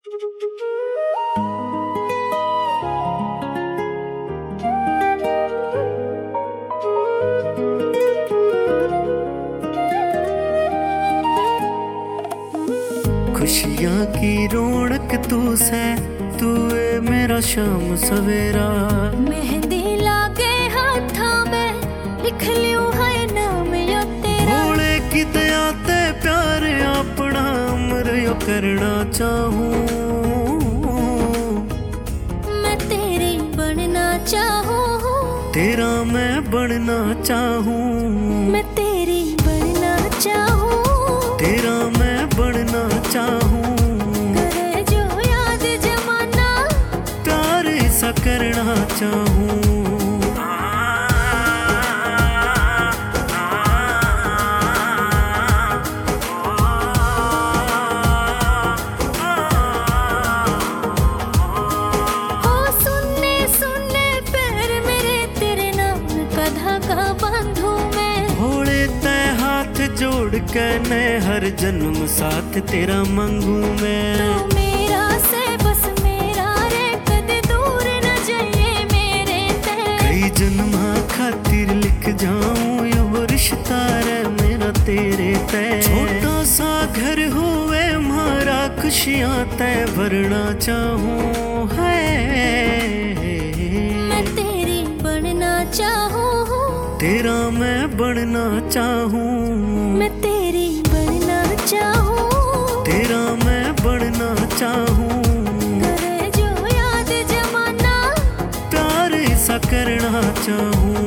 खुशियाँ की रौनक तू से, तू है मेरा शाम सवेरा। मेहंदी लागे हाथा में लिख लियो है नाम यो तेरा। भोले की दया ते प्यार अपना अमर यो करना चाहूँ। मैं तेरी बनना चाहूँ, तेरा मैं बनना चाहूँ। मैं तेरी बनना चाहूँ, तेरा मैं बनना चाहूँ। करे जो याद जमाना, प्यार ऐसा करना चाहूँ। हो सुनने सुनने पैर मेरे तेरे नाम का धागा बांधूं मैं। भोले तय हाथ जोड़ के मैं हर जन्म साथ तेरा मांगू मैं। तू मेरा से बस मेरा रे, कदे दूर न जाइए मेरे ते। कई जन्मा खातिर लिख जाऊं यो रिश्ता रे मेरा तेरे तय। छोटा सा घर हुए हमारा, खुशियाँ तय भरना चाहूँ है। मैं तेरी बनना चाहूँ, तेरा मैं बनना चाहूँ। मैं तेरी बनना चाहूँ, तेरा मैं बनना चाहूँ। करे जो याद जमाना, प्यार ऐसा करना चाहूँ।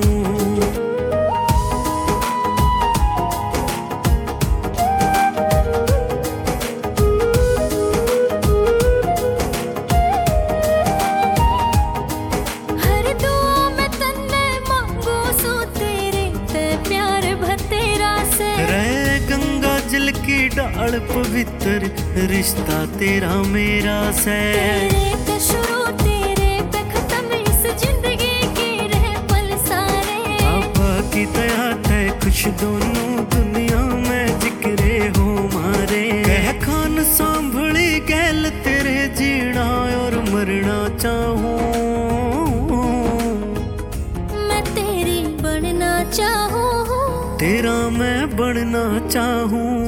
हर दुआ में तन्ने मांगू सो तेरे ते प्यार भतेरा से। रहे गंगा जल की डाल पवित्र, रिश्ता तेरा मेरा से। तेरे ते शुरू तेरे पे खत्म, इस जिंदगी की रह पल सारे। पापा की दया तय खुश दोनों दुनिया में जिक्रे हो मारे। कह खान सांभली गैल तेरे जीना और मरना चाहूँ। मैं तेरी बनना चाहूँ, तेरा मैं बनना चाहूँ।